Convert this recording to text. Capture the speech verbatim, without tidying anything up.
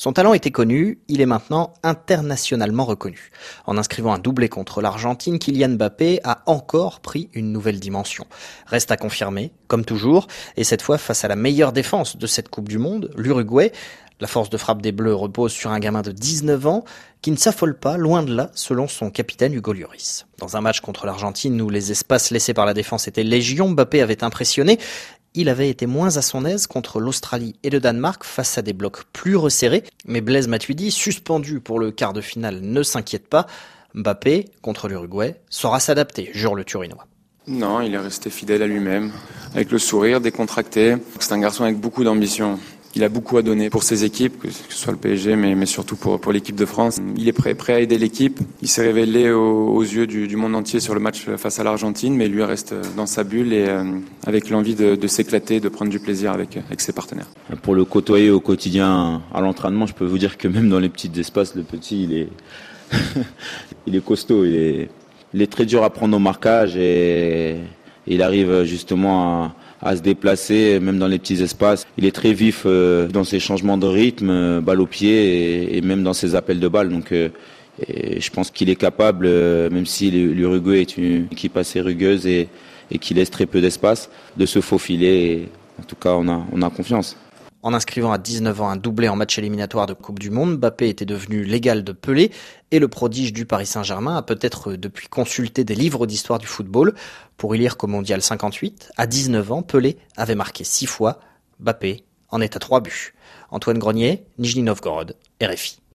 Son talent était connu, il est maintenant internationalement reconnu. En inscrivant un doublé contre l'Argentine, Kylian Mbappé a encore pris une nouvelle dimension. Reste à confirmer, comme toujours, et cette fois face à la meilleure défense de cette Coupe du Monde, l'Uruguay. La force de frappe des Bleus repose sur un gamin de dix-neuf ans qui ne s'affole pas, loin de là, selon son capitaine Hugo Lloris. Dans un match contre l'Argentine où les espaces laissés par la défense étaient légion, Mbappé avait impressionné. Il avait été moins à son aise contre l'Australie et le Danemark face à des blocs plus resserrés. Mais Blaise Matuidi, suspendu pour le quart de finale, ne s'inquiète pas. Mbappé, contre l'Uruguay, saura s'adapter, jure le Turinois. Non, il est resté fidèle à lui-même, avec le sourire, décontracté. C'est un garçon avec beaucoup d'ambition. Il a beaucoup à donner pour ses équipes, que ce soit le P S G, mais, mais surtout pour, pour l'équipe de France. Il est prêt, prêt à aider l'équipe. Il s'est révélé aux, aux yeux du, du monde entier sur le match face à l'Argentine, mais lui reste dans sa bulle et euh, avec l'envie de, de s'éclater, de prendre du plaisir avec, avec ses partenaires. Pour le côtoyer au quotidien à l'entraînement, je peux vous dire que même dans les petits espaces, le petit, il est, il est costaud. Il est, il est très dur à prendre au marquage et il arrive justement à à se déplacer, même dans les petits espaces. Il est très vif euh, dans ses changements de rythme, euh, balle au pied et, et même dans ses appels de balle. Donc, euh, et je pense qu'il est capable, euh, même si l'Uruguay est une équipe assez rugueuse et, et qui laisse très peu d'espace, de se faufiler. Et, en tout cas, on a, on a confiance. En inscrivant à dix-neuf ans un doublé en match éliminatoire de Coupe du Monde, Mbappé était devenu l'égal de Pelé et le prodige du Paris Saint-Germain a peut-être depuis consulté des livres d'histoire du football pour y lire qu'au Mondial cinquante-huit, à dix-neuf ans, Pelé avait marqué six fois, Mbappé en est à trois buts. Antoine Grenier, Nijni Novgorod, R F I.